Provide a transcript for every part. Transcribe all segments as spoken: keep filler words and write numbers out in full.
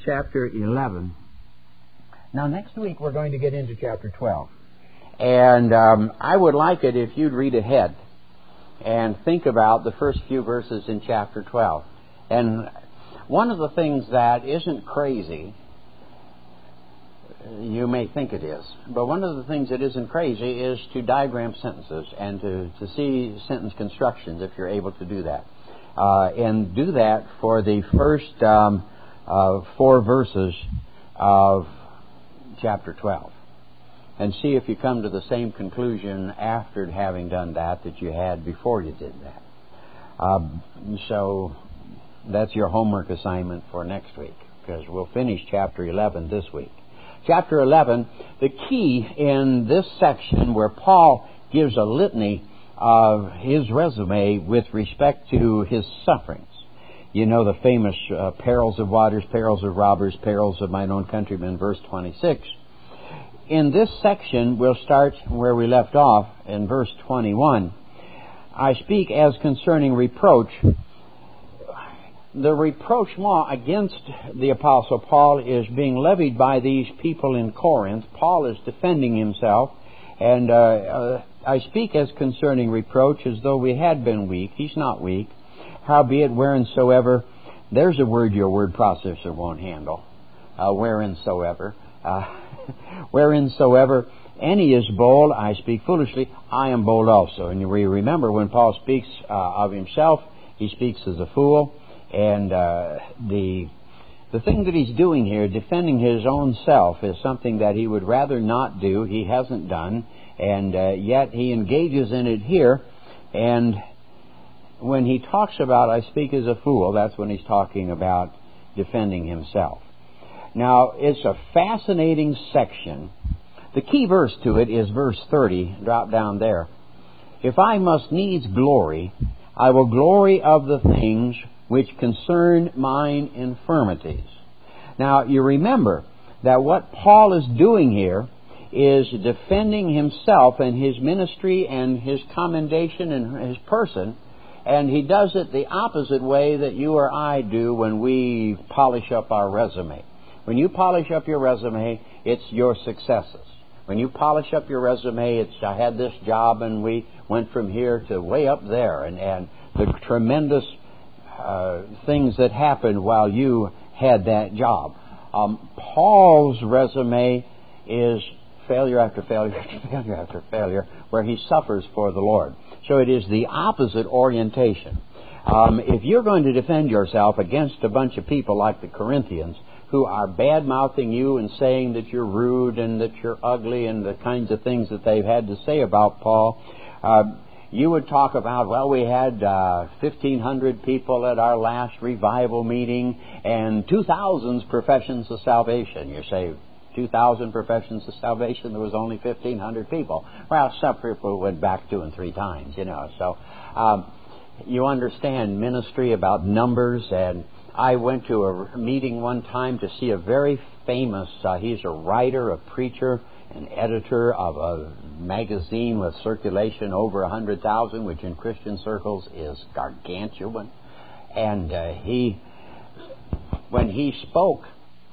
chapter eleven. Now, next week we're going to get into chapter twelve. And um, I would like it if you'd read ahead and think about the first few verses in chapter twelve. And one of the things that isn't crazy, you may think it is, but one of the things that isn't crazy is to diagram sentences and to, to see sentence constructions if you're able to do that. Uh, and do that for the first um, uh, four verses of chapter twelve. And see if you come to the same conclusion after having done that that you had before you did that. Uh, so that's your homework assignment for next week, because we'll finish chapter eleven this week. Chapter eleven, the key in this section where Paul gives a litany of his resume with respect to his sufferings. You know the famous uh, perils of waters, perils of robbers, perils of mine own countrymen, verse twenty-six. In this section, we'll start where we left off in verse twenty-one. I speak as concerning reproach. The reproachment against the Apostle Paul is being levied by these people in Corinth. Paul is defending himself, and uh, uh, I speak as concerning reproach as though we had been weak. He's not weak. Howbeit, whereinsoever, there's a word your word processor won't handle. Uh, whereinsoever. Uh, whereinsoever any is bold, I speak foolishly, I am bold also. And we remember when Paul speaks uh, of himself, he speaks as a fool. And uh, the the thing that he's doing here, defending his own self, is something that he would rather not do. He hasn't done, and uh, yet he engages in it here. And when he talks about I speak as a fool, that's when he's talking about defending himself. Now, it's a fascinating section. The key verse to it is verse thirty. Drop down there. If I must needs glory, I will glory of the things which concern mine infirmities. Now, you remember that what Paul is doing here is defending himself and his ministry and his commendation and his person, and he does it the opposite way that you or I do when we polish up our resume. When you polish up your resume, it's your successes. When you polish up your resume, it's I had this job and we went from here to way up there, and, and the tremendous uh, things that happened while you had that job. Um, Paul's resume is failure after failure after failure after failure, where he suffers for the Lord. So it is the opposite orientation. Um, if you're going to defend yourself against a bunch of people like the Corinthians, who are bad-mouthing you and saying that you're rude and that you're ugly and the kinds of things that they've had to say about Paul, uh, you would talk about, well, we had uh, fifteen hundred people at our last revival meeting and two thousand professions of salvation. You say, two thousand professions of salvation, there was only fifteen hundred people. Well, some people went back two and three times, you know. So um, you understand ministry about numbers. And I went to a meeting one time to see a very famous, uh, he's a writer, a preacher, an editor of a magazine with circulation over one hundred thousand, which in Christian circles is gargantuan. And uh, he, when he spoke,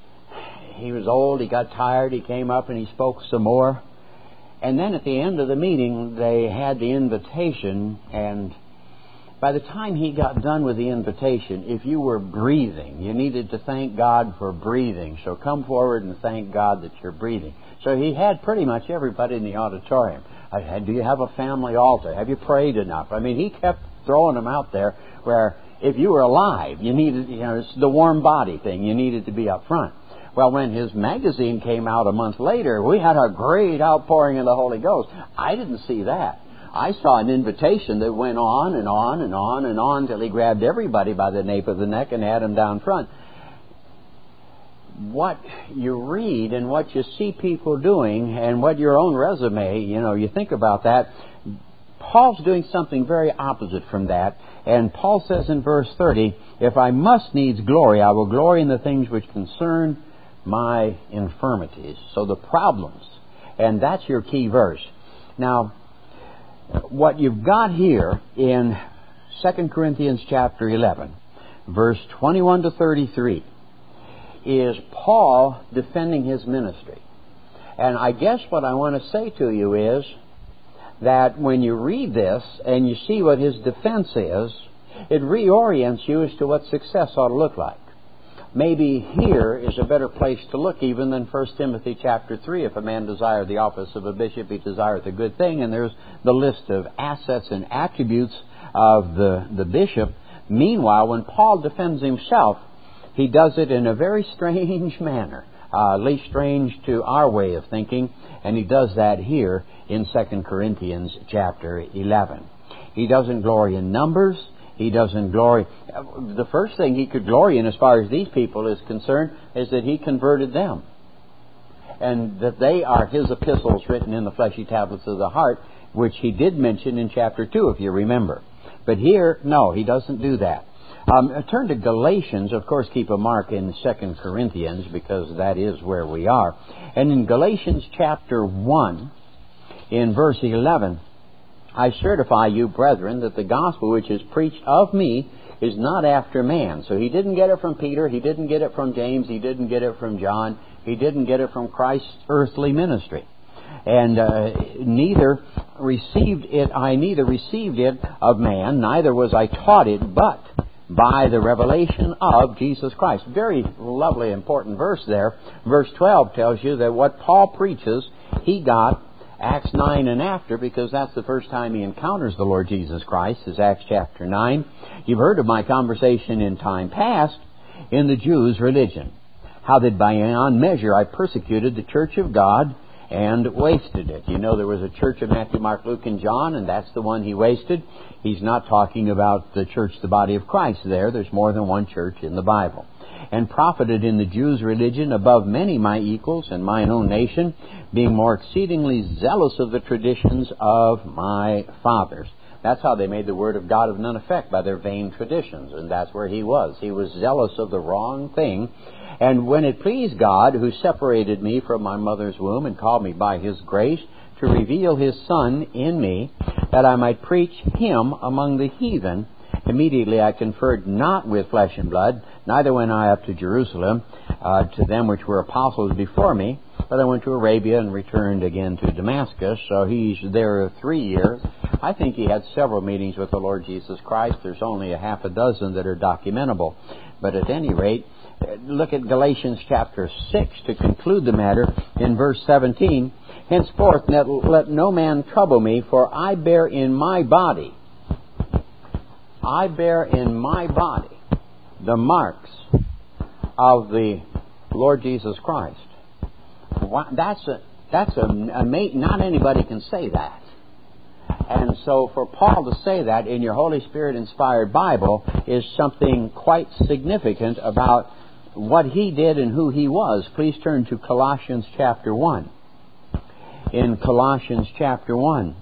he was old, he got tired, he came up and he spoke some more. And then at the end of the meeting, they had the invitation, and by the time he got done with the invitation, if you were breathing, you needed to thank God for breathing. So come forward and thank God that you're breathing. So he had pretty much everybody in the auditorium. I said, do you have a family altar? Have you prayed enough? I mean, he kept throwing them out there where if you were alive, you needed, you know, it's the warm body thing. You needed to be up front. Well, when his magazine came out a month later, we had a great outpouring of the Holy Ghost. I didn't see that. I saw an invitation that went on and on and on and on till he grabbed everybody by the nape of the neck and had them down front. What you read and what you see people doing and what your own resume, you know, you think about that. Paul's doing something very opposite from that. And Paul says in verse thirty, if I must needs glory, I will glory in the things which concern my infirmities. So the problems. And that's your key verse. Now, what you've got here in Second Corinthians chapter eleven, verse twenty-one to thirty-three, is Paul defending his ministry. And I guess what I want to say to you is that when you read this and you see what his defense is, it reorients you as to what success ought to look like. Maybe here is a better place to look even than First Timothy chapter three. If a man desire the office of a bishop, he desireth a good thing. And there's the list of assets and attributes of the, the bishop. Meanwhile, when Paul defends himself, he does it in a very strange manner, uh, at least strange to our way of thinking. And he does that here in Second Corinthians chapter eleven. He doesn't glory in numbers. He doesn't glory. The first thing he could glory in as far as these people is concerned is that he converted them. And that they are his epistles written in the fleshy tablets of the heart, which he did mention in chapter two, if you remember. But here, no, he doesn't do that. Um, turn to Galatians. Of course, keep a mark in Second Corinthians because that is where we are. And in Galatians chapter one, in verse eleven, I certify you, brethren, that the gospel which is preached of me is not after man. So he didn't get it from Peter, he didn't get it from James, he didn't get it from John, he didn't get it from Christ's earthly ministry. And uh, neither received it, I neither received it of man, neither was I taught it, but by the revelation of Jesus Christ. Very lovely, important verse there. Verse twelve tells you that what Paul preaches, he got Acts nine and after, because that's the first time he encounters the Lord Jesus Christ, is Acts chapter nine. You've heard of my conversation in time past in the Jews' religion, how that beyond measure I persecuted the church of God and wasted it. You know, there was a church of Matthew, Mark, Luke, and John, and that's the one he wasted. He's not talking about the church, the body of Christ there. There's more than one church in the Bible. And profited in the Jews' religion above many my equals in mine own nation, being more exceedingly zealous of the traditions of my fathers. That's how they made the word of God of none effect, by their vain traditions. And that's where he was. He was zealous of the wrong thing. And when it pleased God, who separated me from my mother's womb and called me by his grace, to reveal his Son in me, that I might preach him among the heathen, immediately I conferred not with flesh and blood, neither went I up to Jerusalem uh, to them which were apostles before me, but I went to Arabia and returned again to Damascus. So he's there three years. I think he had several meetings with the Lord Jesus Christ. There's only a half a dozen that are documentable. But at any rate, look at Galatians chapter six to conclude the matter in verse seventeen. Henceforth let, let no man trouble me, for I bear in my body I bear in my body the marks of the Lord Jesus Christ. That's a, that's a, a not anybody can say that. And so for Paul to say that in your Holy Spirit inspired Bible is something quite significant about what he did and who he was. Please turn to Colossians chapter one. In Colossians chapter one.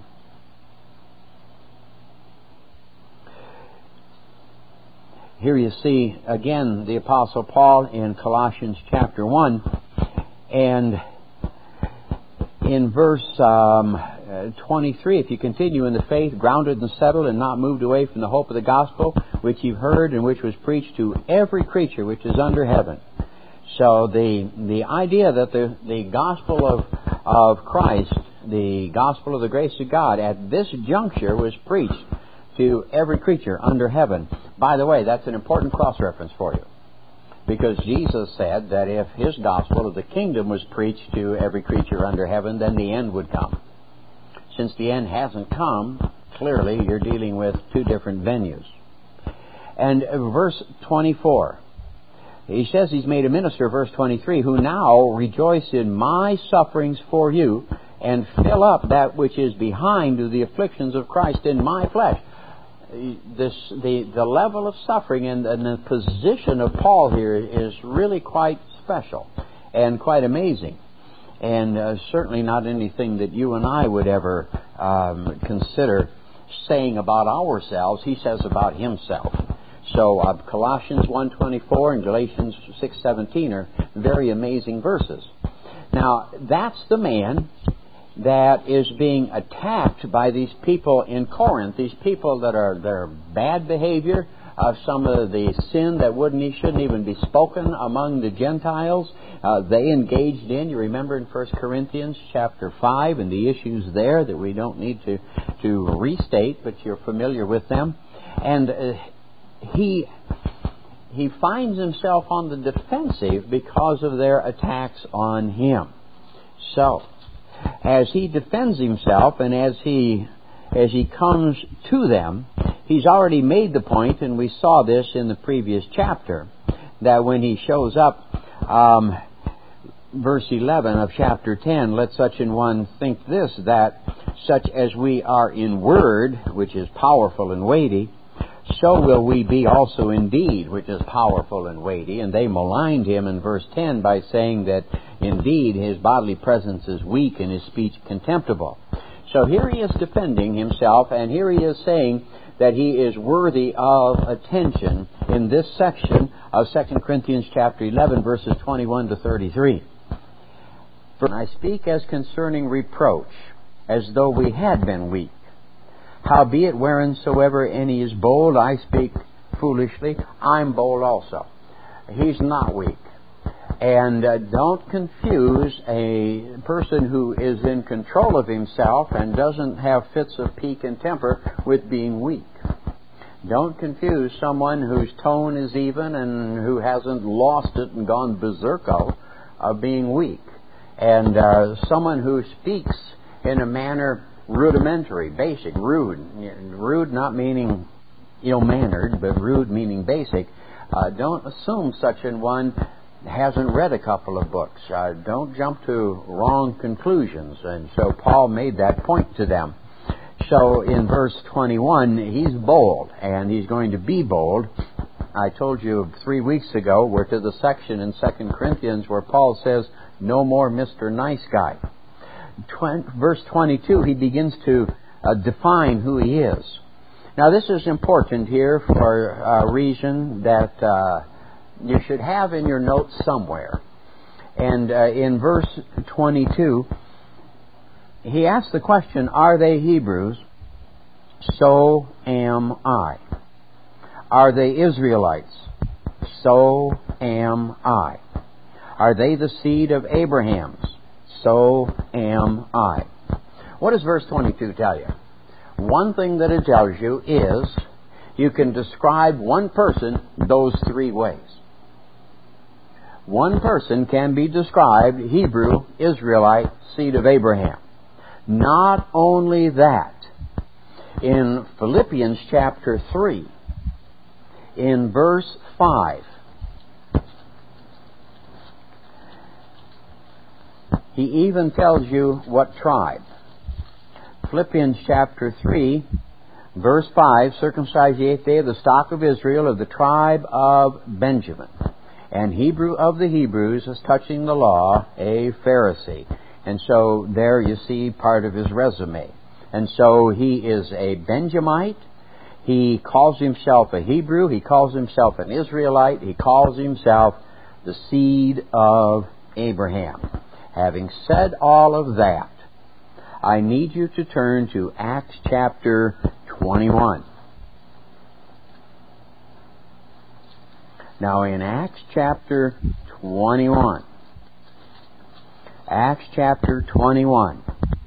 Here you see, again, the Apostle Paul in Colossians chapter one. And in verse um, twenty-three, if you continue in the faith, grounded and settled, and not moved away from the hope of the gospel, which you've heard and which was preached to every creature which is under heaven. So the the idea that the, the gospel of, of Christ, the gospel of the grace of God, at this juncture was preached to every creature under heaven. By the way, that's an important cross-reference for you. Because Jesus said that if his gospel of the kingdom was preached to every creature under heaven, then the end would come. Since the end hasn't come, clearly you're dealing with two different venues. And verse twenty-four, he says he's made a minister, verse twenty-three, who now rejoice in my sufferings for you, and fill up that which is behind to the afflictions of Christ in my flesh. This the, the level of suffering and, and the position of Paul here is really quite special and quite amazing. And uh, certainly not anything that you and I would ever um, consider saying about ourselves. He says about himself. So uh, Colossians one twenty-four and Galatians six seventeen are very amazing verses. Now, that's the man that is being attacked by these people in Corinth, these people that are their bad behavior, of some of the sin that wouldn't shouldn't even be spoken among the Gentiles. Uh, they engaged in. You remember in First Corinthians chapter five and the issues there that we don't need to, to restate, but you're familiar with them. And uh, he he finds himself on the defensive because of their attacks on him. So, as he defends himself and as he as he comes to them, he's already made the point, and we saw this in the previous chapter, that when he shows up, um, verse eleven of chapter ten, let such an one think this, that such as we are in word, which is powerful and weighty, so will we be also in deed, which is powerful and weighty. And they maligned him in verse ten by saying that indeed his bodily presence is weak and his speech contemptible. So here he is defending himself, and here he is saying that he is worthy of attention in this section of Second Corinthians chapter eleven, verses twenty-one to thirty-three. For I speak as concerning reproach, as though we had been weak. Howbeit, whereinsoever any is bold, I speak foolishly, I'm bold also. He's not weak. And uh, don't confuse a person who is in control of himself and doesn't have fits of pique and temper with being weak. Don't confuse someone whose tone is even and who hasn't lost it and gone berserko of being weak. And uh, someone who speaks in a manner rudimentary, basic, rude. Rude not meaning ill-mannered, but rude meaning basic. Uh, don't assume such an one hasn't read a couple of books. Uh, don't jump to wrong conclusions. And so Paul made that point to them. So in verse twenty-one, he's bold, and he's going to be bold. I told you three weeks ago, we're to the section in Second Corinthians where Paul says, no more Mister Nice Guy. Verse twenty-two, he begins to uh, define who he is. Now this is important here for a reason that uh, you should have in your notes somewhere. And uh, in verse twenty-two, he asks the question, are they Hebrews? So am I. Are they Israelites? So am I. Are they the seed of Abraham? So am I. What does verse twenty-two tell you? One thing that it tells you is you can describe one person those three ways. One person can be described Hebrew, Israelite, seed of Abraham. Not only that, in Philippians chapter three, in verse five, he even tells you what tribe. Philippians chapter three, verse five, circumcised the eighth day of the stock of Israel, of the tribe of Benjamin, and Hebrew of the Hebrews, as touching the law, a Pharisee. And so there you see part of his resume. And so he is a Benjamite. He calls himself a Hebrew. He calls himself an Israelite. He calls himself the seed of Abraham. Having said all of that, I need you to turn to Acts chapter twenty-one. Now in Acts chapter twenty-one, Acts chapter twenty-one,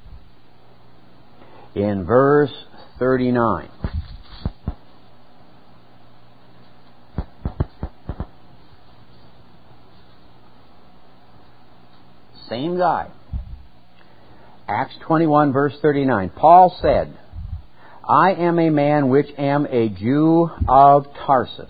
in verse thirty-nine. Same guy. Acts twenty-one, verse thirty-nine. Paul said, I am a man which am a Jew of Tarsus.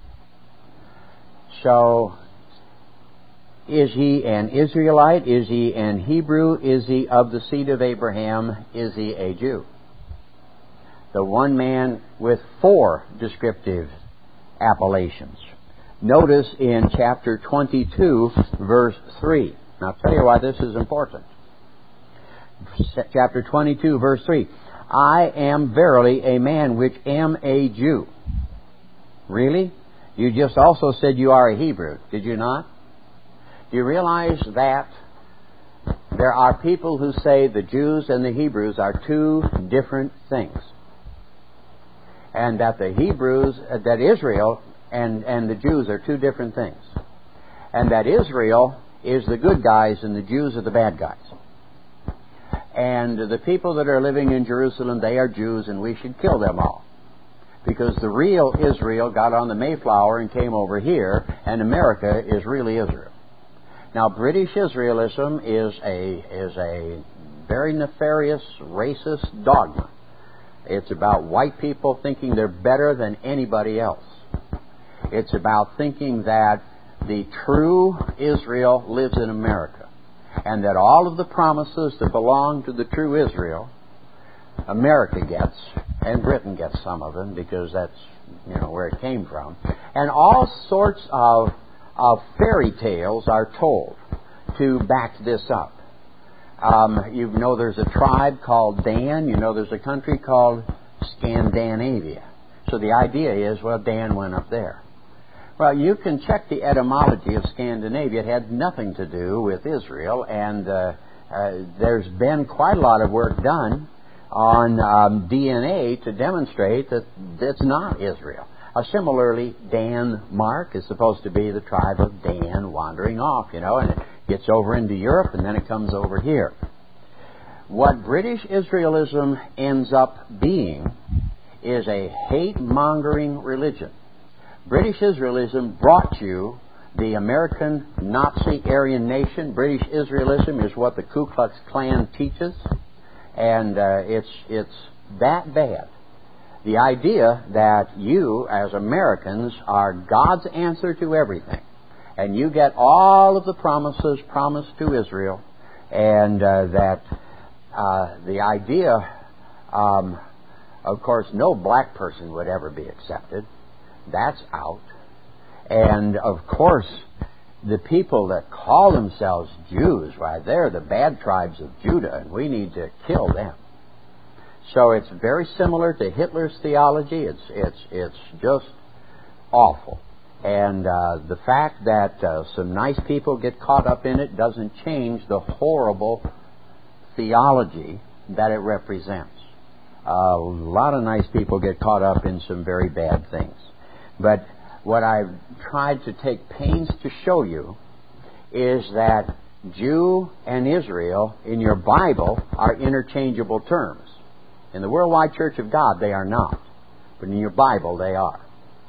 So, is he an Israelite? Is he an Hebrew? Is he of the seed of Abraham? Is he a Jew? The one man with four descriptive appellations. Notice in chapter twenty-two, verse three. Now, I'll tell you why this is important. Chapter twenty-two, verse three. I am verily a man which am a Jew. Really? You just also said you are a Hebrew, did you not? Do you realize that there are people who say the Jews and the Hebrews are two different things? and that the Hebrews, uh, that Israel and, and the Jews are two different things. And that Israel is the good guys and the Jews are the bad guys. And the people that are living in Jerusalem, they are Jews, and we should kill them all. Because the real Israel got on the Mayflower and came over here, and America is really Israel. Now, British Israelism is a is a very nefarious, racist dogma. It's about white people thinking they're better than anybody else. It's about thinking that the true Israel lives in America, and that all of the promises that belong to the true Israel, America gets, and Britain gets some of them, because that's, you know, where it came from. And all sorts of, of fairy tales are told to back this up. Um, you know there's a tribe called Dan. You know there's a country called Scandinavia. So the idea is, well, Dan went up there. Well, you can check the etymology of Scandinavia. It had nothing to do with Israel, and uh, uh, there's been quite a lot of work done on um, D N A to demonstrate that it's not Israel. Uh, similarly, Denmark is supposed to be the tribe of Dan wandering off, you know, and it gets over into Europe, and then it comes over here. What British Israelism ends up being is a hate-mongering religion. British Israelism brought you the American Nazi Aryan nation. British Israelism is what the Ku Klux Klan teaches, and uh, it's it's that bad. The idea that you, as Americans, are God's answer to everything, and you get all of the promises promised to Israel, and uh, that uh, the idea, um, of course, no black person would ever be accepted. That's out. And, of course, the people that call themselves Jews, why, they're the bad tribes of Judah, and we need to kill them. So it's very similar to Hitler's theology. It's it's it's just awful. And uh, the fact that uh, some nice people get caught up in it doesn't change the horrible theology that it represents. Uh, a lot of nice people get caught up in some very bad things. But what I've tried to take pains to show you is that Jew and Israel in your Bible are interchangeable terms. In the Worldwide Church of God, they are not. But in your Bible, they are.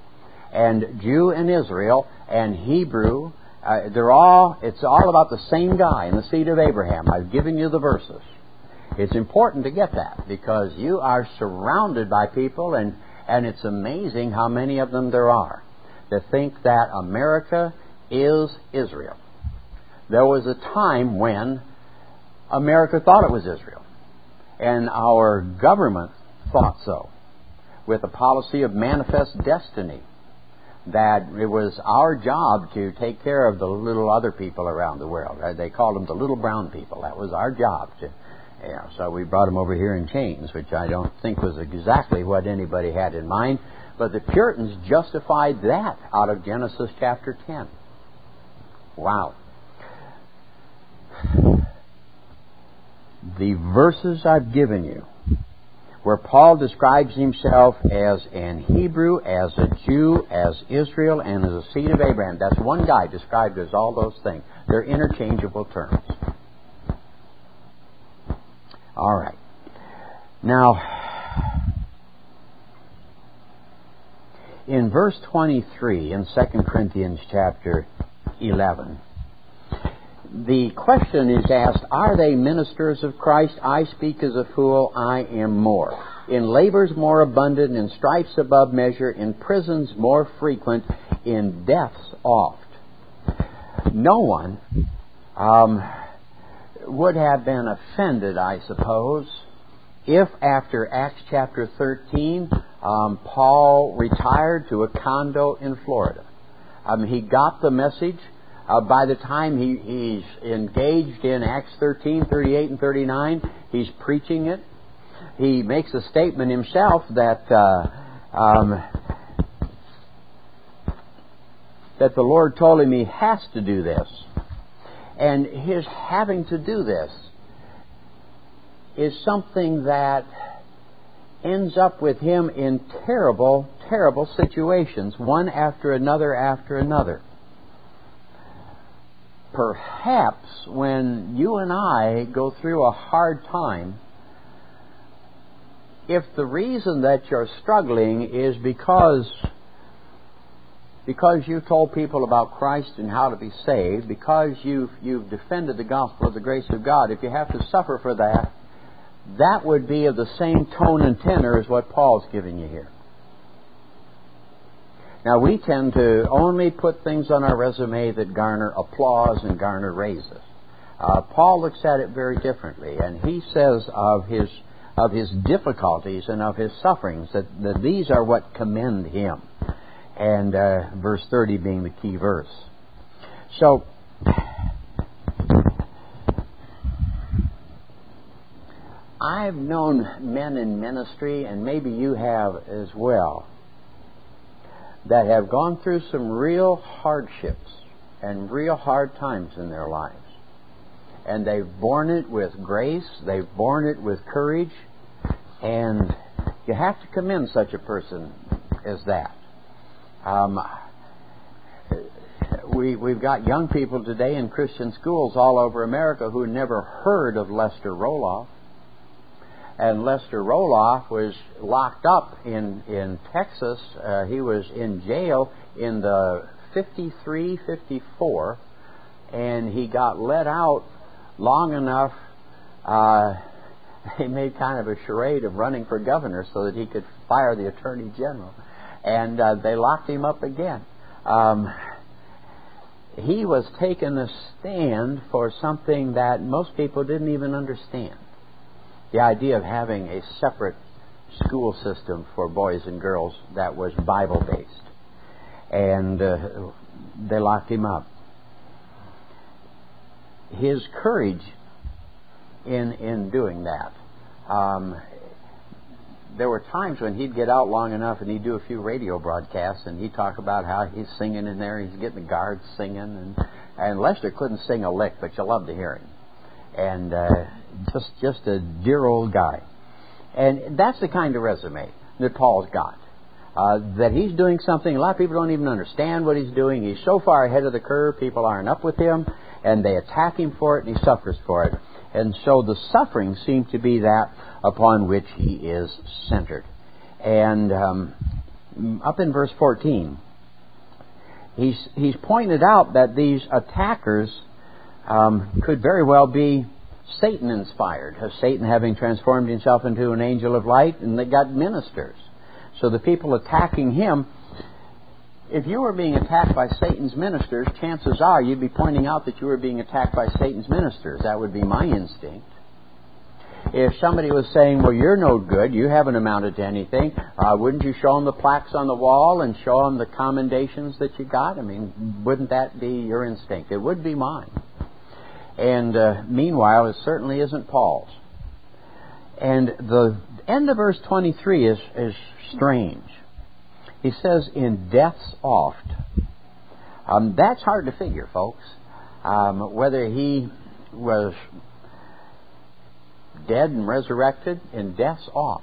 And Jew and Israel and Hebrew, uh, they're all, it's all about the same guy in the seed of Abraham. I've given you the verses. It's important to get that, because you are surrounded by people, and And it's amazing how many of them there are that think that America is Israel. There was a time when America thought it was Israel, and our government thought so, with a policy of manifest destiny, that it was our job to take care of the little other people around the world. They called them the little brown people. That was our job to Yeah, so we brought them over here in chains, which I don't think was exactly what anybody had in mind. But the Puritans justified that out of Genesis chapter ten. Wow. The verses I've given you, where Paul describes himself as an Hebrew, as a Jew, as Israel, and as a seed of Abraham. That's one guy described as all those things. They're interchangeable terms. All right. Now, in verse twenty-three in Second Corinthians chapter eleven, the question is asked, are they ministers of Christ? I speak as a fool, I am more. In labors more abundant, in stripes above measure, in prisons more frequent, in deaths oft. No one um, would have been offended, I suppose, if after Acts chapter thirteen, um, Paul retired to a condo in Florida. Um, he got the message. Uh, by the time he, he's engaged in Acts thirteen, thirty-eight, and thirty-nine, he's preaching it. He makes a statement himself that uh, um, that the Lord told him he has to do this. And his having to do this is something that ends up with him in terrible, terrible situations, one after another after another. Perhaps when you and I go through a hard time, if the reason that you're struggling is because because you told people about Christ and how to be saved, because you've you've defended the gospel of the grace of God, if you have to suffer for that, that would be of the same tone and tenor as what Paul's giving you here. Now, we tend to only put things on our resume that garner applause and garner raises. Uh, Paul looks at it very differently, and he says of his of his difficulties and of his sufferings that, that these are what commend him. And uh, verse thirty being the key verse. So, I've known men in ministry, and maybe you have as well, that have gone through some real hardships and real hard times in their lives. And they've borne it with grace, they've borne it with courage, and you have to commend such a person as that. Um, we, we've got young people today in Christian schools all over America who never heard of Lester Roloff. And Lester Roloff was locked up in, in Texas. Uh, he was in jail in the fifty-three fifty-four, and he got let out long enough. Uh, he made kind of a charade of running for governor so that he could fire the attorney general. And uh, they locked him up again. Um, he was taking a stand for something that most people didn't even understand. The idea of having a separate school system for boys and girls that was Bible-based. And uh, they locked him up. His courage in in doing that. Um, there were times when he'd get out long enough and he'd do a few radio broadcasts and he'd talk about how he's singing in there, he's getting the guards singing. And, and Lester couldn't sing a lick, but you love to hear him. And uh, just just a dear old guy. And that's the kind of resume that Paul's got. Uh, that he's doing something, a lot of people don't even understand what he's doing. He's so far ahead of the curve, people aren't up with him, and they attack him for it, and he suffers for it. And so the suffering seems to be that upon which he is centered. And um, up in verse fourteen, he's, he's pointed out that these attackers Um, could very well be Satan-inspired. Satan having transformed himself into an angel of light, and they got ministers. So the people attacking him, if you were being attacked by Satan's ministers, chances are you'd be pointing out that you were being attacked by Satan's ministers. That would be my instinct. If somebody was saying, well, you're no good, you haven't amounted to anything, uh, wouldn't you show them the plaques on the wall and show them the commendations that you got? I mean, wouldn't that be your instinct? It would be mine. And uh, meanwhile, it certainly isn't Paul's. And the end of verse twenty-three is, is strange. He says, in death's oft. Um, that's hard to figure, folks. Um, whether he was dead and resurrected in death's oft.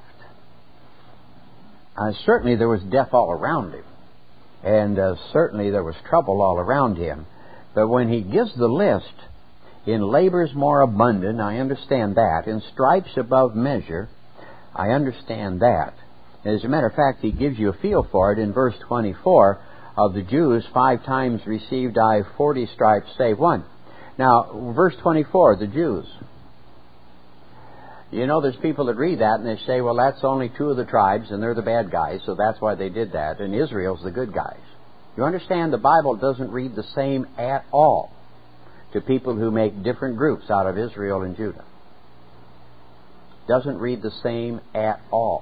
Uh, certainly there was death all around him. And uh, certainly there was trouble all around him. But when he gives the list, in labors more abundant, I understand that. In stripes above measure, I understand that. As a matter of fact, he gives you a feel for it in verse twenty-four. Of the Jews, five times received I forty stripes, save one. Now, verse twenty-four, the Jews. You know, there's people that read that and they say, well, that's only two of the tribes and they're the bad guys, so that's why they did that. And Israel's the good guys. You understand the Bible doesn't read the same at all to people who make different groups out of Israel and Judah. Doesn't read the same at all.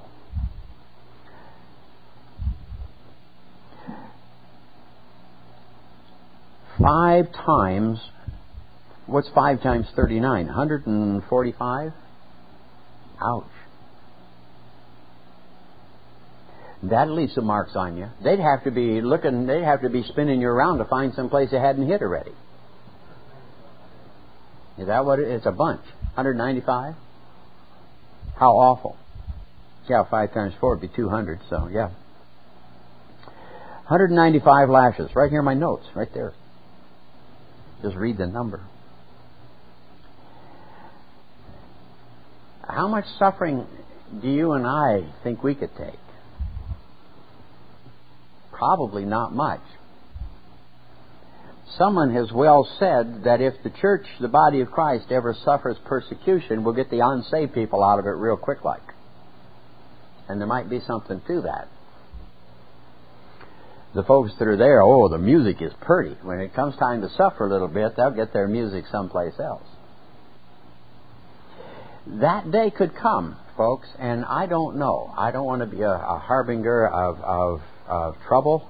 Five times, what's five times thirty-nine? one hundred forty-five? Ouch. That leaves some marks on you. They'd have to be looking, they'd have to be spinning you around to find some place they hadn't hit already. Is that what it is? It's a bunch. one hundred ninety-five? How awful. Yeah, five times four would be two hundred, so yeah. one hundred ninety-five lashes. Right here in my notes, right there. Just read the number. How much suffering do you and I think we could take? Probably not much. Someone has well said that if the church, the body of Christ, ever suffers persecution, we'll get the unsaved people out of it real quick like. And there might be something to that. The folks that are there, oh, the music is pretty. When it comes time to suffer a little bit, they'll get their music someplace else. That day could come, folks, and I don't know. I don't want to be a, a harbinger of, of, of trouble.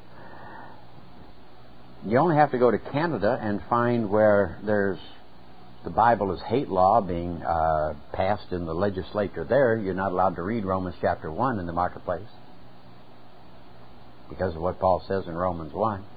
You only have to go to Canada and find where there's the Bible is hate law being uh, passed in the legislature there. You're not allowed to read Romans chapter one in the marketplace because of what Paul says in Romans one.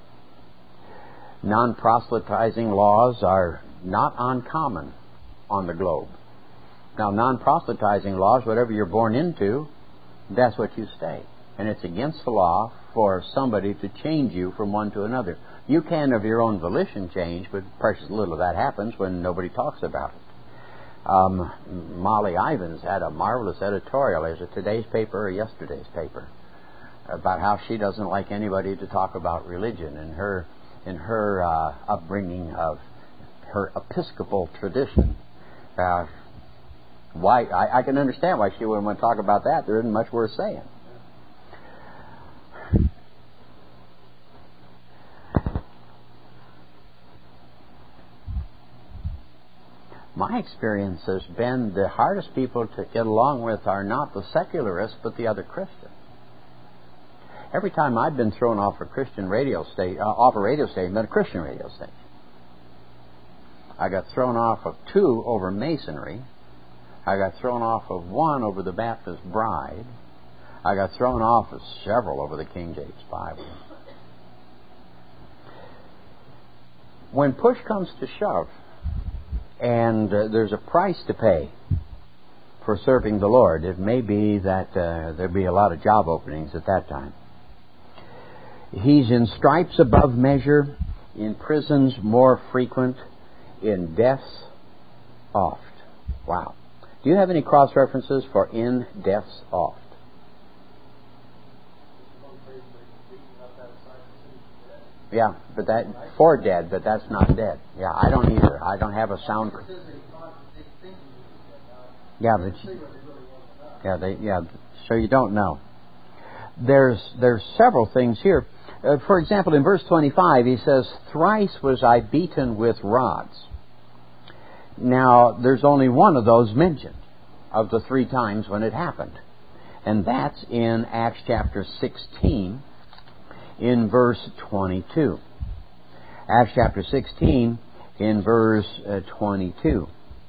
Non-proselytizing laws are not uncommon on the globe. Now, non-proselytizing laws, whatever you're born into, that's what you stay. And it's against the law for somebody to change you from one to another. You can, of your own volition, change, but precious little of that happens when nobody talks about it. Um, Molly Ivins had a marvelous editorial. Is it today's paper or yesterday's paper? About how she doesn't like anybody to talk about religion and her, in her uh, upbringing of her Episcopal tradition. Uh, why I, I can understand why she wouldn't want to talk about that. There isn't much worth saying. My experience has been the hardest people to get along with are not the secularists, but the other Christians. Every time I've been thrown off a Christian radio station, uh, off a radio station, but a Christian radio station, I got thrown off of two over Masonry. I got thrown off of one over the Baptist Bride. I got thrown off of several over the King James Bible. When push comes to shove, and uh, there's a price to pay for serving the Lord, it may be that uh, there'll be a lot of job openings at that time. He's in stripes above measure, in prisons more frequent, in deaths oft. Wow. Do you have any cross-references for in deaths oft? Yeah, but that for dead, but that's not dead. Yeah, I don't either. I don't have a sound. Yeah, but yeah, they yeah. So you don't know. There's there's several things here. Uh, for example, in verse twenty-five, he says, "Thrice was I beaten with rods." Now, there's only one of those mentioned of the three times when it happened, and that's in Acts chapter sixteen. In verse twenty-two. Acts chapter sixteen, in verse uh, twenty-two.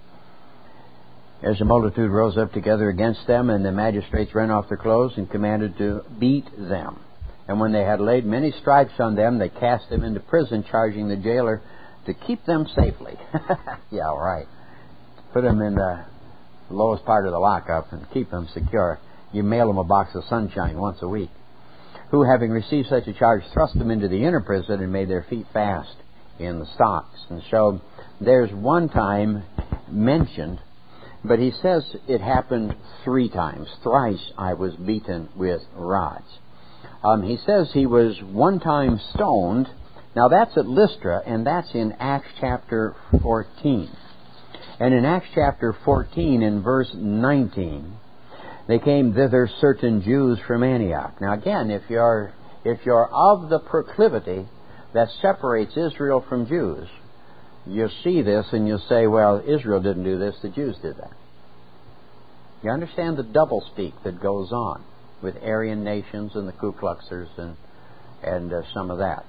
As the multitude rose up together against them, and the magistrates rent off their clothes and commanded to beat them. And when they had laid many stripes on them, they cast them into prison, charging the jailer to keep them safely. Yeah, right. Put them in the lowest part of the lockup and keep them secure. You mail them a box of sunshine once a week. Who, having received such a charge, thrust them into the inner prison and made their feet fast in the stocks. And so there's one time mentioned, but he says it happened three times. Thrice I was beaten with rods. Um, he says he was one time stoned. Now that's at Lystra, and that's in Acts chapter fourteen. And in Acts chapter fourteen, in verse nineteen, they came thither certain Jews from Antioch. Now again, if you're if you're of the proclivity that separates Israel from Jews, you'll see this and you'll say, well, Israel didn't do this, the Jews did that. You understand the doublespeak that goes on with Aryan nations and the Ku Kluxers and, and uh, some of that.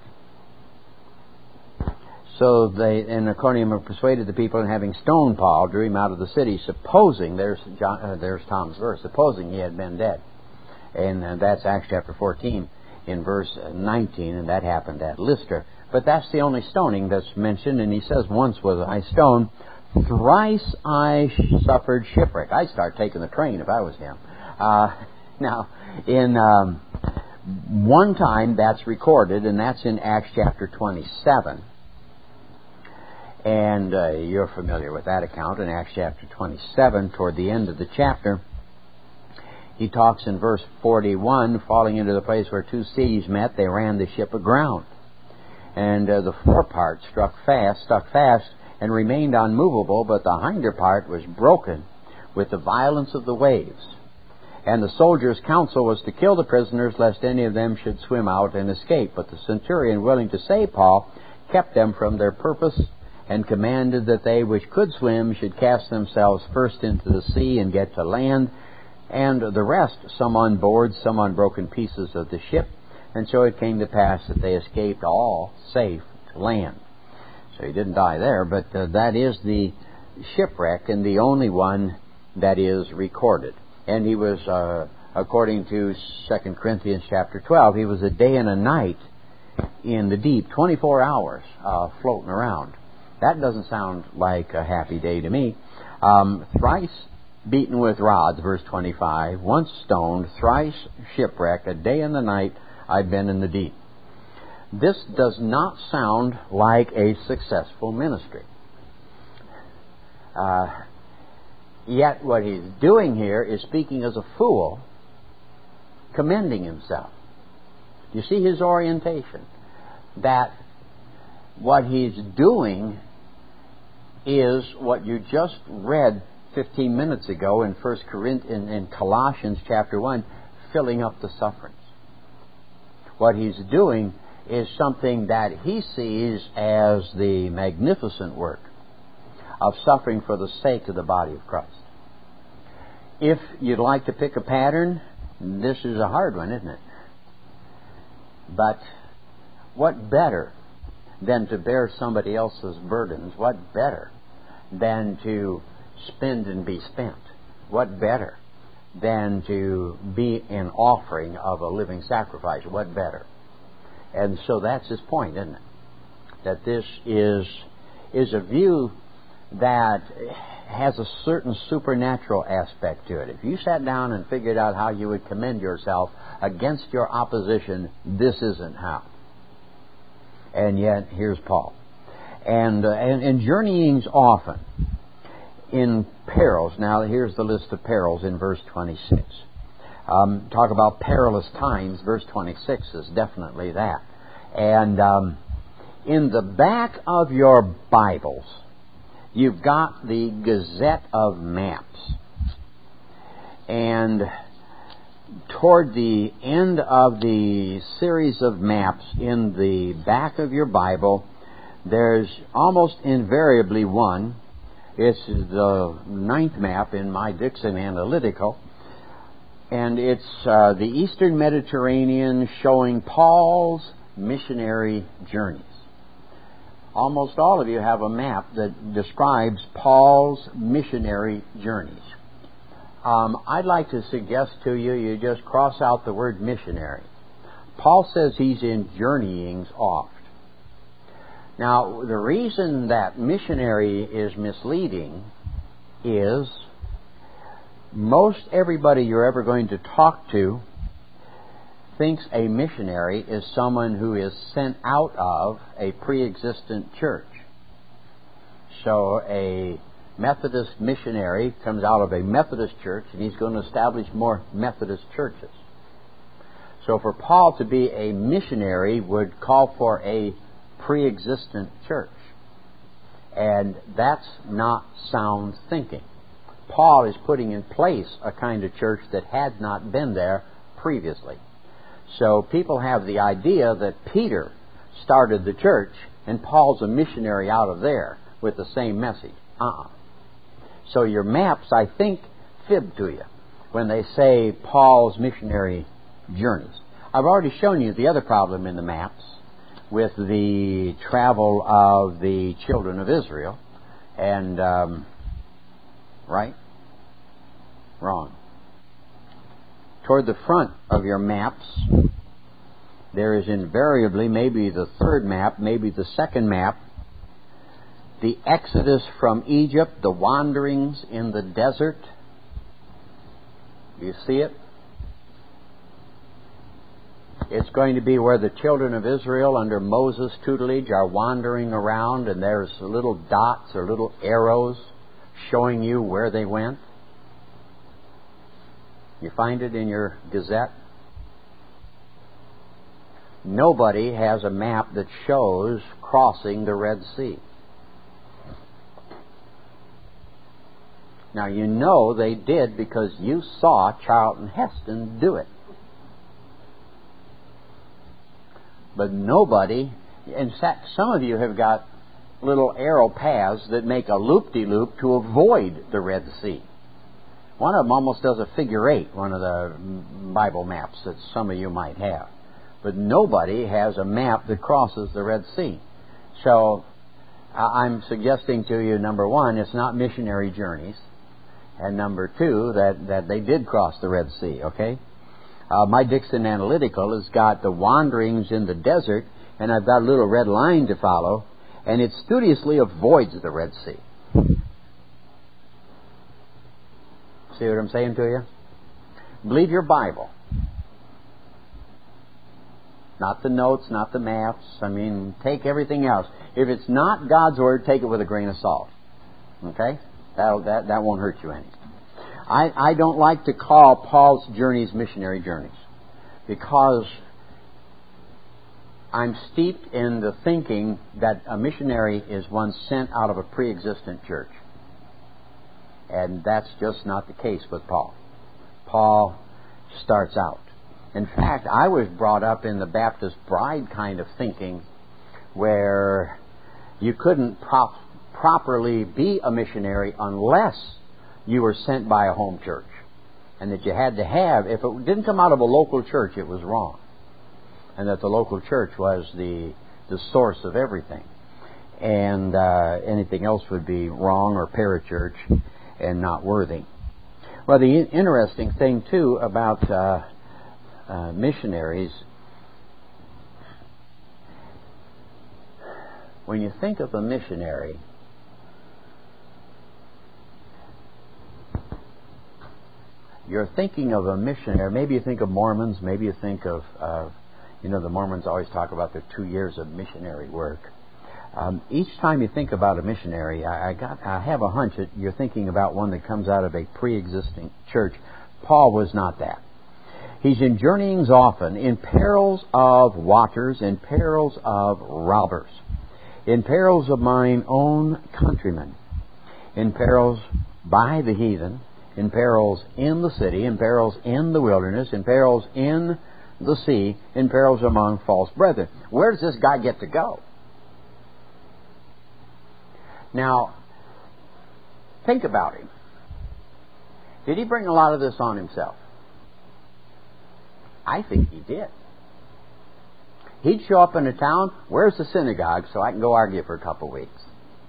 So they, and Iconium persuaded the people, and having stoned Paul, drew him out of the city, supposing, there's John, uh, there's Tom's verse, supposing he had been dead. And uh, that's Acts chapter fourteen in verse nineteen, and that happened at Lystra. But that's the only stoning that's mentioned, and he says, once was I stoned, thrice I suffered shipwreck. I'd start taking the train if I was him. Uh, now, in um, one time that's recorded, and that's in Acts chapter twenty-seven. And uh, you're familiar with that account in Acts chapter twenty-seven. Toward the end of the chapter, he talks in verse forty-one, falling into the place where two seas met, they ran the ship aground. And uh, the forepart struck fast, stuck fast, and remained unmovable, but the hinder part was broken with the violence of the waves. And the soldiers' counsel was to kill the prisoners, lest any of them should swim out and escape. But the centurion, willing to save Paul, kept them from their purpose, and commanded that they which could swim should cast themselves first into the sea and get to land, and the rest, some on board, some on broken pieces of the ship. And so it came to pass that they escaped all safe to land. So he didn't die there, but uh, that is the shipwreck and the only one that is recorded. And he was, uh, according to Second Corinthians chapter twelve, he was a day and a night in the deep, twenty-four hours uh, floating around. That doesn't sound like a happy day to me. Um, thrice beaten with rods, verse twenty-five, once stoned, thrice shipwrecked, a day and a night I've been in the deep. This does not sound like a successful ministry. Uh, yet what he's doing here is speaking as a fool, commending himself. You see his orientation, that what he's doing is what you just read fifteen minutes ago in First Corinthians, in, in Colossians chapter one, filling up the sufferings. What he's doing is something that he sees as the magnificent work of suffering for the sake of the body of Christ. If you'd like to pick a pattern, this is a hard one, isn't it? But what better than to bear somebody else's burdens? What better than to spend and be spent? What better than to be an offering of a living sacrifice? What better? And so that's his point, isn't it? That this is is a view that has a certain supernatural aspect to it. If you sat down and figured out how you would commend yourself against your opposition, this isn't how. And yet, here's Paul. And, uh, and, and journeyings often in perils. Now, here's the list of perils in verse twenty-six. Um, talk about perilous times. Verse twenty-six is definitely that. And um, in the back of your Bibles, you've got the Gazette of Maps. And toward the end of the series of maps in the back of your Bible, there's almost invariably one. It's the ninth map in my Dixon Analytical. And it's uh, the Eastern Mediterranean, showing Paul's missionary journeys. Almost all of you have a map that describes Paul's missionary journeys. Um, I'd like to suggest to you, you just cross out the word missionary. Paul says he's in journeyings oft. Now, the reason that missionary is misleading is most everybody you're ever going to talk to thinks a missionary is someone who is sent out of a pre-existent church. So a Methodist missionary comes out of a Methodist church and he's going to establish more Methodist churches. So for Paul to be a missionary would call for a pre-existent church. And that's not sound thinking. Paul is putting in place a kind of church that had not been there previously. So people have the idea that Peter started the church and Paul's a missionary out of there with the same message. Uh-uh. So your maps, I think, fib to you when they say Paul's missionary journeys. I've already shown you the other problem in the maps with the travel of the children of Israel. And, um, right? Wrong. Toward the front of your maps, there is invariably maybe the third map, maybe the second map, the exodus from Egypt, the wanderings in the desert. Do you see it? It's going to be where the children of Israel under Moses' tutelage are wandering around, and there's little dots or little arrows showing you where they went. You find it in your Gazette? Nobody has a map that shows crossing the Red Sea. Now, you know they did because you saw Charlton Heston do it. But nobody, in fact, some of you have got little arrow paths that make a loop-de-loop to avoid the Red Sea. One of them almost does a figure eight, one of the Bible maps that some of you might have. But nobody has a map that crosses the Red Sea. So I'm suggesting to you, number one, it's not missionary journeys. And number two, that, that they did cross the Red Sea, okay? Uh, my Dixon Analytical has got the wanderings in the desert, and I've got a little red line to follow, and it studiously avoids the Red Sea. See what I'm saying to you? Believe your Bible. Not the notes, not the maps. I mean, take everything else. If it's not God's Word, take it with a grain of salt. Okay? That'll, that that won't hurt you any. I, I don't like to call Paul's journeys missionary journeys because I'm steeped in the thinking that a missionary is one sent out of a pre-existent church. And that's just not the case with Paul. Paul starts out. In fact, I was brought up in the Baptist bride kind of thinking where you couldn't pro- properly be a missionary unless you were sent by a home church. And that you had to have, if it didn't come out of a local church, it was wrong. And that the local church was the, the source of everything. And uh, anything else would be wrong or parachurch and not worthy. Well, the interesting thing, too, about uh, uh, missionaries, when you think of a missionary, you're thinking of a missionary. Maybe you think of Mormons. Maybe you think of, uh, you know, the Mormons always talk about their two years of missionary work. Um, each time you think about a missionary, I, I got, I have a hunch that you're thinking about one that comes out of a pre-existing church. Paul was not that. He's in journeyings often, in perils of waters, in perils of robbers, in perils of mine own countrymen, in perils by the heathen, in perils in the city, in perils in the wilderness, in perils in the sea, in perils among false brethren. Where does this guy get to go? Now, think about him. Did he bring a lot of this on himself? I think he did. He'd show up in a town, where's the synagogue, so I can go argue for a couple of weeks.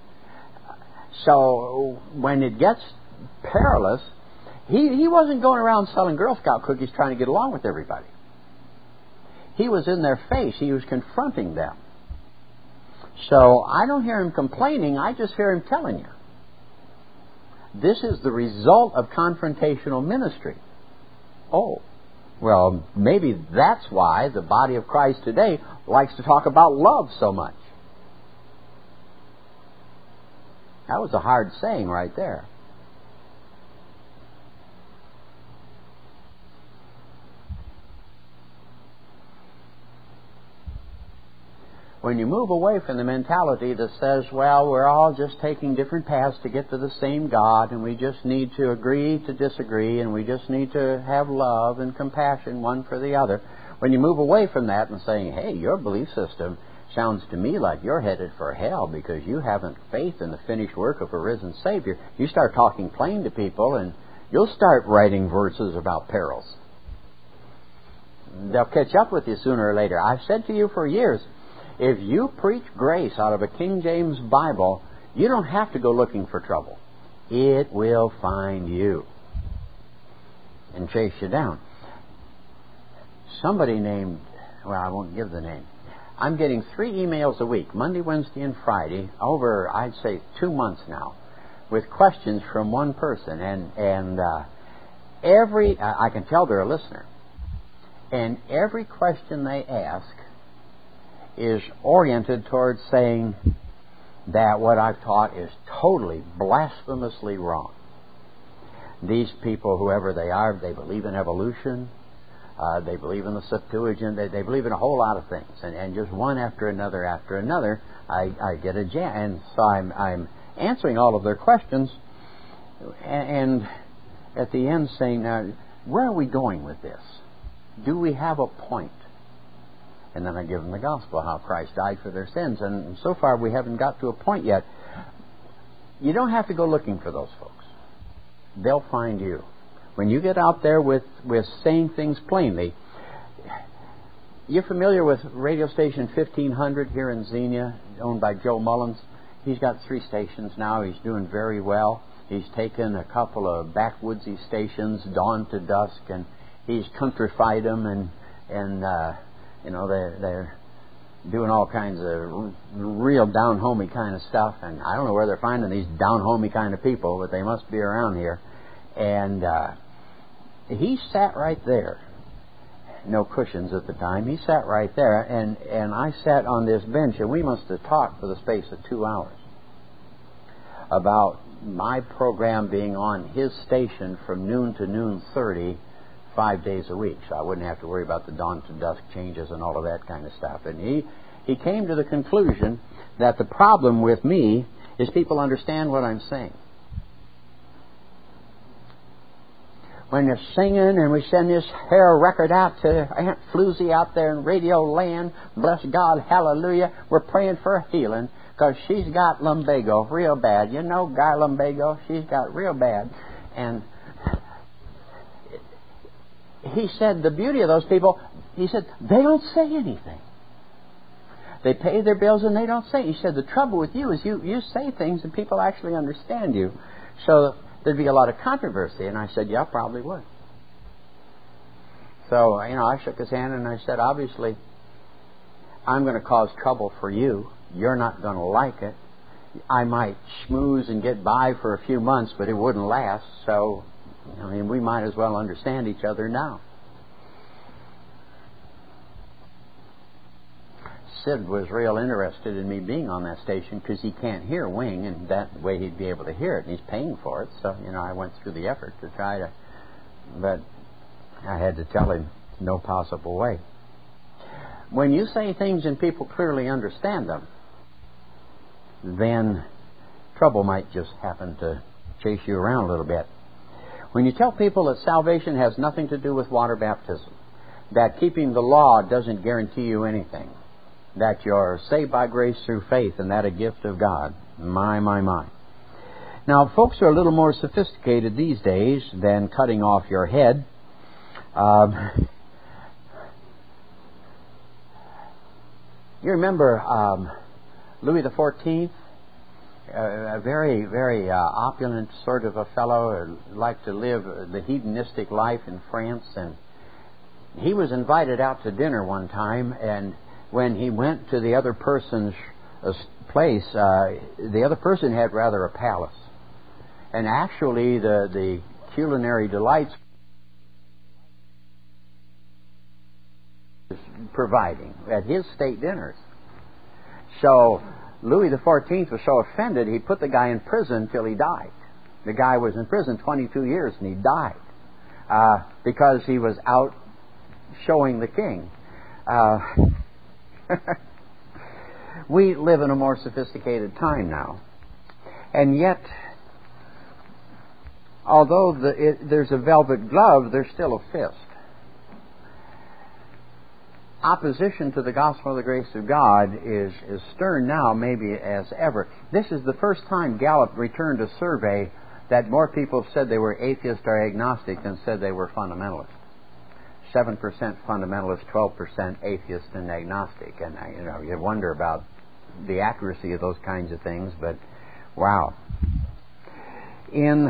So when it gets perilous, he, he wasn't going around selling Girl Scout cookies trying to get along with everybody. He was in their face. He was confronting them. So I don't hear him complaining. I just hear him telling you. This is the result of confrontational ministry. Oh, well, maybe that's why the body of Christ today likes to talk about love so much. That was a hard saying right there. When you move away from the mentality that says, well, we're all just taking different paths to get to the same God, and we just need to agree to disagree, and we just need to have love and compassion one for the other. When you move away from that and saying, hey, your belief system sounds to me like you're headed for hell because you haven't faith in the finished work of a risen Savior, you start talking plain to people, and you'll start writing verses about perils. They'll catch up with you sooner or later. I've said to you for years, if you preach grace out of a King James Bible, you don't have to go looking for trouble. It will find you and chase you down. Somebody named, well, I won't give the name. I'm getting three emails a week, Monday, Wednesday, and Friday, over, I'd say, two months now, with questions from one person. And, and uh, every, I can tell they're a listener, and every question they ask is oriented towards saying that what I've taught is totally blasphemously wrong. These people, whoever they are, they believe in evolution. Uh, they believe in the Septuagint. They, they believe in a whole lot of things. And, and just one after another after another, I, I get a jam. And so I'm, I'm answering all of their questions. And at the end saying, now, where are we going with this? Do we have a point? And then I give them the gospel, how Christ died for their sins. And so far we haven't got to a point yet. You don't have to go looking for those folks. They'll find you. When you get out there with, with saying things plainly, you're familiar with radio station fifteen hundred here in Xenia, owned by Joe Mullins. He's got three stations now. He's doing very well. He's taken a couple of backwoodsy stations, dawn to dusk, and he's countrified them, and, and uh, you know, they're, they're doing all kinds of real down-homey kind of stuff. And I don't know where they're finding these down-homey kind of people, but they must be around here. And uh, he sat right there. No cushions at the time. He sat right there, and, and I sat on this bench, and we must have talked for the space of two hours about my program being on his station from noon to noon thirty, five days a week. So I wouldn't have to worry about the dawn to dusk changes and all of that kind of stuff. And he, he came to the conclusion that the problem with me is people understand what I'm saying. When they're singing and we send this hair record out to Aunt Floozy out there in Radio Land, bless God, hallelujah, we're praying for a healing because she's got lumbago real bad. You know, Guy Lumbago, she's got real bad. And he said the beauty of those people, he said, they don't say anything. They pay their bills and they don't say. He said the trouble with you is you, you say things and people actually understand you. So there'd be a lot of controversy. And I said, yeah, probably would. So, you know, I shook his hand and I said, obviously, I'm going to cause trouble for you. You're not going to like it. I might schmooze and get by for a few months, but it wouldn't last. So, I mean, we might as well understand each other now. Sid was real interested in me being on that station because he can't hear Wing, and that way he'd be able to hear it, and he's paying for it. So, you know, I went through the effort to try to, but I had to tell him no possible way. When you say things and people clearly understand them, then trouble might just happen to chase you around a little bit. When you tell people that salvation has nothing to do with water baptism, that keeping the law doesn't guarantee you anything, that you're saved by grace through faith and that a gift of God, my, my, my. Now, folks are a little more sophisticated these days than cutting off your head. Um, you remember um, Louis the Fourteenth? A, a very, very uh, opulent sort of a fellow, uh, liked to live the hedonistic life in France. And he was invited out to dinner one time, and when he went to the other person's uh, place, uh, the other person had rather a palace. And actually, the, the culinary delights providing at his state dinners. So Louis the Fourteenth was so offended, he put the guy in prison till he died. The guy was in prison twenty-two years and he died uh, because he was out showing the king. Uh, we live in a more sophisticated time now. And yet, although the, it, there's a velvet glove, there's still a fist. Opposition to the gospel of the grace of God is, is stern now maybe as ever. This is the first time Gallup returned a survey that more people said they were atheist or agnostic than said they were fundamentalist. seven percent fundamentalist, twelve percent atheist and agnostic. And, you know, you wonder about the accuracy of those kinds of things, but wow. In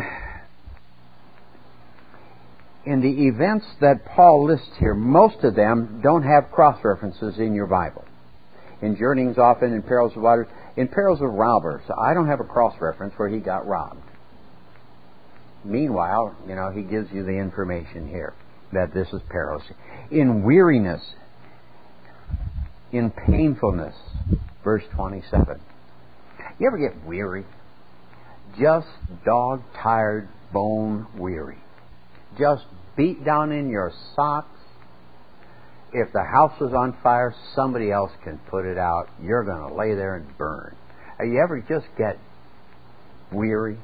In the events that Paul lists here, most of them don't have cross-references in your Bible. In journeyings often, in perils of waters, in perils of robbers. I don't have a cross-reference where he got robbed. meanwhile, you know, he gives you the information here that this is perilous. In weariness, in painfulness, verse twenty-seven. You ever get weary? Just dog-tired, bone-weary. Just beat down in your socks. If the house was on fire, somebody else can put it out. You're going to lay there and burn. Are you ever just get weary?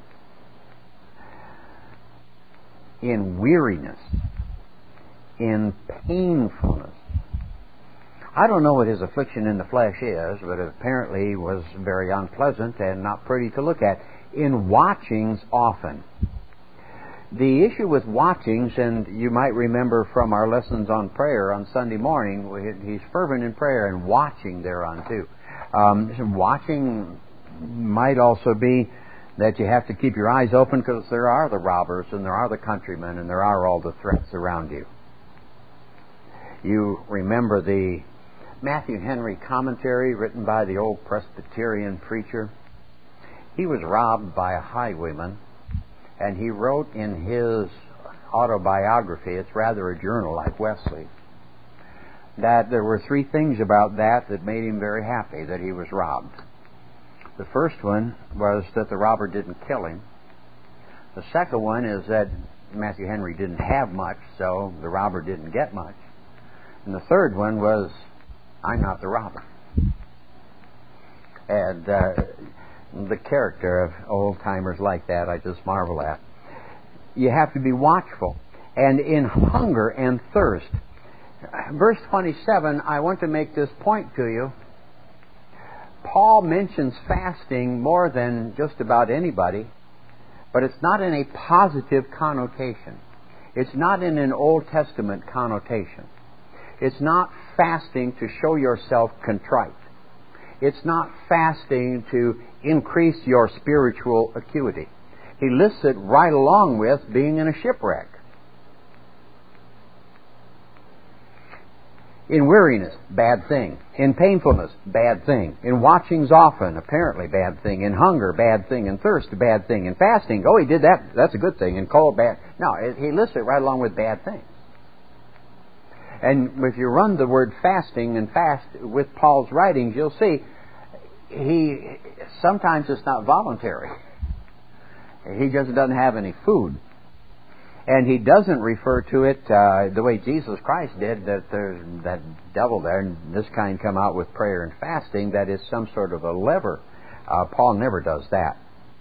In weariness, in painfulness. I don't know what his affliction in the flesh is, but it apparently was very unpleasant and not pretty to look at. In watchings often. The issue with watchings, and you might remember from our lessons on prayer on Sunday morning, he's fervent in prayer and watching thereunto. Um, watching might also be that you have to keep your eyes open because there are the robbers and there are the countrymen and there are all the threats around you. You remember the Matthew Henry commentary written by the old Presbyterian preacher? He was robbed by a highwayman, and he wrote in his autobiography, it's rather a journal like Wesley, that there were three things about that that made him very happy that he was robbed. The first one was that the robber didn't kill him. The second one is that Matthew Henry didn't have much, so the robber didn't get much. And the third one was, I'm not the robber. And uh, the character of old-timers like that, I just marvel at. You have to be watchful. And in hunger and thirst. Verse twenty-seven, I want to make this point to you. Paul mentions fasting more than just about anybody, but it's not in a positive connotation. It's not in an Old Testament connotation. It's not fasting to show yourself contrite. It's not fasting to increase your spiritual acuity. He lists it right along with being in a shipwreck. In weariness, bad thing. In painfulness, bad thing. In watchings often, apparently bad thing. In hunger, bad thing. In thirst, bad thing. In fasting, oh, he did that, that's a good thing. In cold, bad. No, he lists it right along with bad things. And if you run the word fasting and fast with Paul's writings, you'll see he sometimes it's not voluntary. He just doesn't have any food. And he doesn't refer to it uh, the way Jesus Christ did, that there's that devil there, and this kind come out with prayer and fasting, that is some sort of a lever. Uh, Paul never does that.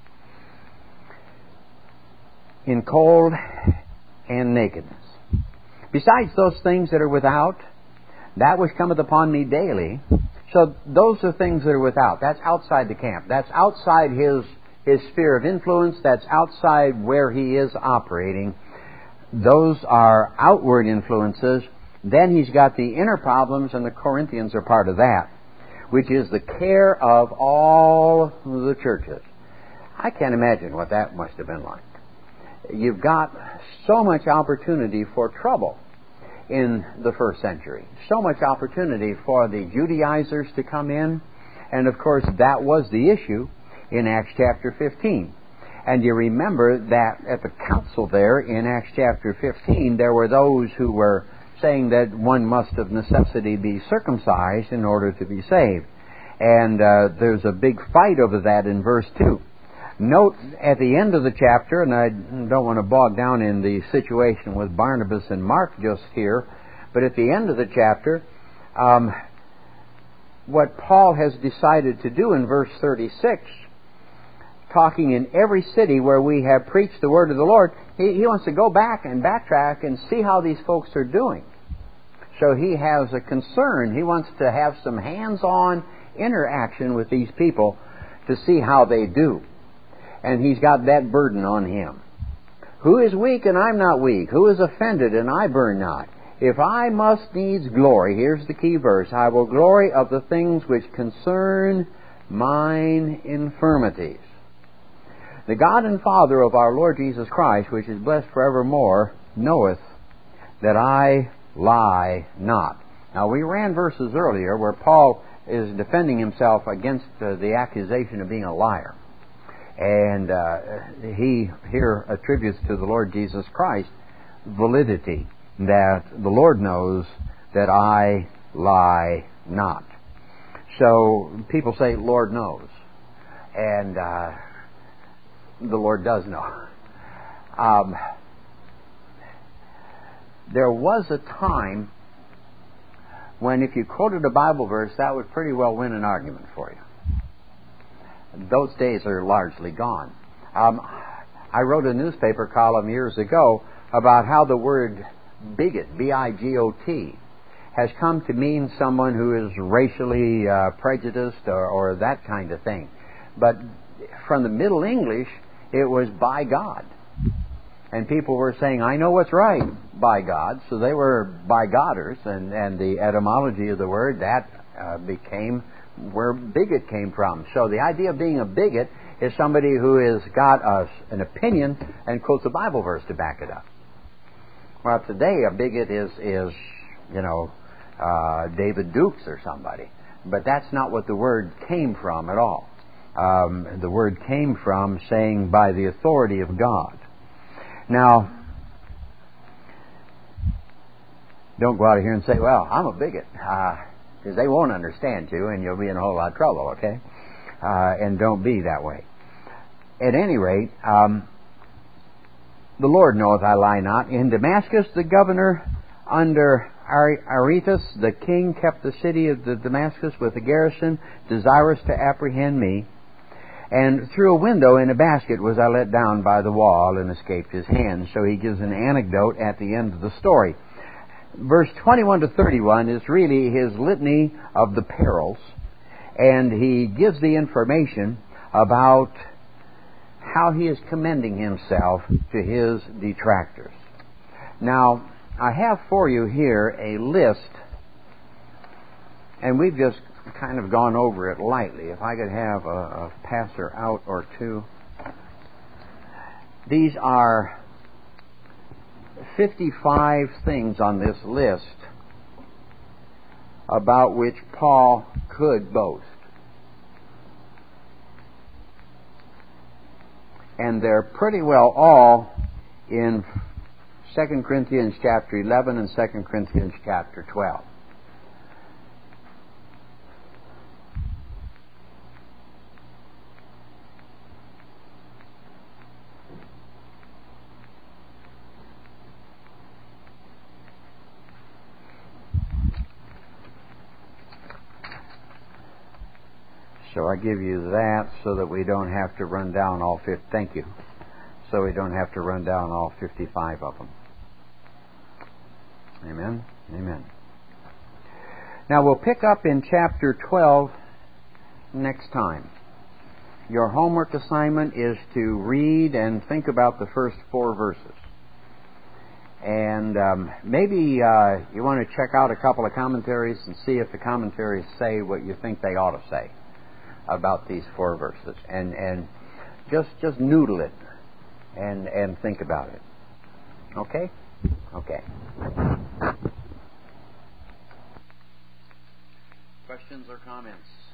In cold and nakedness. Besides those things that are without, that which cometh upon me daily. So those are things that are without. That's outside the camp. That's outside his his sphere of influence. That's outside where he is operating. Those are outward influences. Then he's got the inner problems, and the Corinthians are part of that, which is the care of all the churches. I can't imagine what that must have been like. You've got so much opportunity for trouble in the first century. So much opportunity for the Judaizers to come in. And of course, that was the issue in Acts chapter fifteen. And you remember that at the council there in Acts chapter fifteen, there were those who were saying that one must of necessity be circumcised in order to be saved. And uh, there's a big fight over that in verse two. Note at the end of the chapter, and I don't want to bog down in the situation with Barnabas and Mark just here, but at the end of the chapter, um, what Paul has decided to do in verse thirty-six, talking in every city where we have preached the word of the Lord, he, he wants to go back and backtrack and see how these folks are doing. So he has a concern. He wants to have some hands-on interaction with these people to see how they do. And he's got that burden on him. Who is weak and I'm not weak? Who is offended and I burn not? If I must needs glory, here's the key verse, I will glory of the things which concern mine infirmities. The God and Father of our Lord Jesus Christ, which is blessed forevermore, knoweth that I lie not. Now, we ran verses earlier where Paul is defending himself against uh, the accusation of being a liar. And uh, he here attributes to the Lord Jesus Christ validity, that the Lord knows that I lie not. So people say, Lord knows. And uh, the Lord does know. Um, there was a time when if you quoted a Bible verse, that would pretty well win an argument for you. Those days are largely gone. Um, I wrote a newspaper column years ago about how the word bigot, B I G O T, has come to mean someone who is racially uh, prejudiced or, or that kind of thing. But from the Middle English, it was by God. And people were saying, I know what's right, by God. So they were by Godders, and, and the etymology of the word, that uh, became where bigot came from. So the idea of being a bigot is somebody who has got a, an opinion and quotes a Bible verse to back it up. Well, today a bigot is, is you know, uh, David Dukes or somebody. But that's not what the word came from at all. Um, the word came from saying by the authority of God. Now, don't go out of here and say, well, I'm a bigot, because uh, they won't understand you and you'll be in a whole lot of trouble, okay? Uh, and don't be that way. At any rate, um, the Lord knoweth I lie not. In Damascus, the governor under Aretas, the king, kept the city of the Damascus with a garrison, desirous to apprehend me. And through a window in a basket was I let down by the wall and escaped his hand. So he gives an anecdote at the end of the story. Verse twenty-one to thirty-one is really his litany of the perils. And he gives the information about how he is commending himself to his detractors. Now, I have for you here a list, and we've just kind of gone over it lightly. If I could have a, a passer out or two. These are fifty-five things on this list about which Paul could boast. And they're pretty well all in Second Corinthians chapter eleven and Second Corinthians chapter twelve. So I give you that so that we don't have to run down all fifty. Thank you. So we don't have to run down all fifty-five of them. Amen. Amen. Now we'll pick up in chapter twelve next time. Your homework assignment is to read and think about the first four verses. And um, maybe uh, you want to check out a couple of commentaries and see if the commentaries say what you think they ought to say about these four verses, and and just just noodle it and and think about it. Okay? Okay. Questions or comments?